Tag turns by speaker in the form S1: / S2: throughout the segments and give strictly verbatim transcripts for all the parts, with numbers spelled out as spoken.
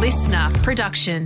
S1: listener production.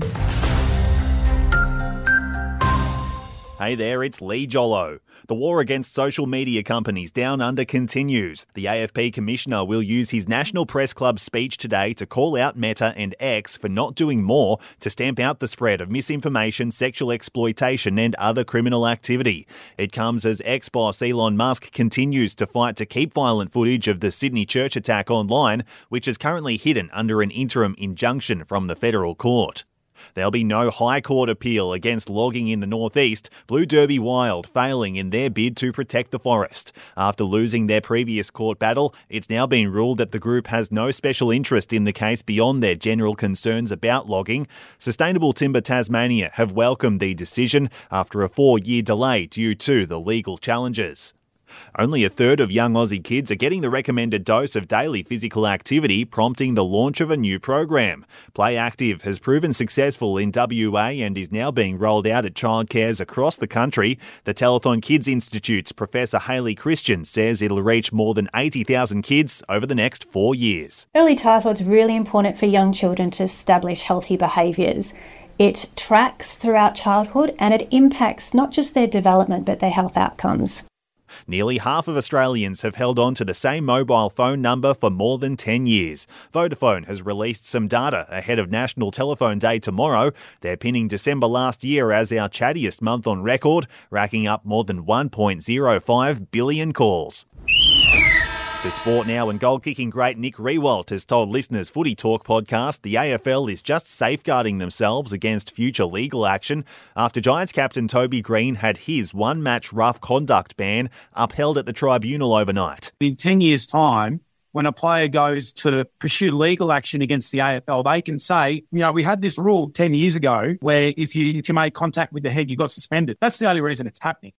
S2: Hey there, it's Lee Jollo. The war against social media companies down under continues. The A F P Commissioner will use his National Press Club speech today to call out Meta and X for not doing more to stamp out the spread of misinformation, sexual exploitation and other criminal activity. It comes as ex-boss Elon Musk continues to fight to keep violent footage of the Sydney church attack online, which is currently hidden under an interim injunction from the federal court. There'll be no High Court appeal against logging in the northeast, Blue Derby Wild failing in their bid to protect the forest. After losing their previous court battle, it's now been ruled that the group has no special interest in the case beyond their general concerns about logging. Sustainable Timber Tasmania have welcomed the decision after a four-year delay due to the legal challenges. Only a third of young Aussie kids are getting the recommended dose of daily physical activity, prompting the launch of a new program. Play Active has proven successful in W A and is now being rolled out at childcares across the country. The Telethon Kids Institute's Professor Hayley Christian says it'll reach more than eighty thousand kids over the next four years.
S3: Early childhood is really important for young children to establish healthy behaviours. It tracks throughout childhood and it impacts not just their development but their health outcomes.
S2: Nearly half of Australians have held on to the same mobile phone number for more than ten years. Vodafone has released some data ahead of National Telephone Day tomorrow. They're pinning December last year as our chattiest month on record, racking up more than one point oh five billion calls. To sport now, and goal-kicking great Nick Riewoldt has told listeners Footy Talk podcast the A F L is just safeguarding themselves against future legal action after Giants captain Toby Green had his one-match rough conduct ban upheld at the tribunal overnight.
S4: In ten years' time, when a player goes to pursue legal action against the A F L, they can say, you know, we had this rule ten years ago where if you if you made contact with the head, you got suspended. That's the only reason it's happening.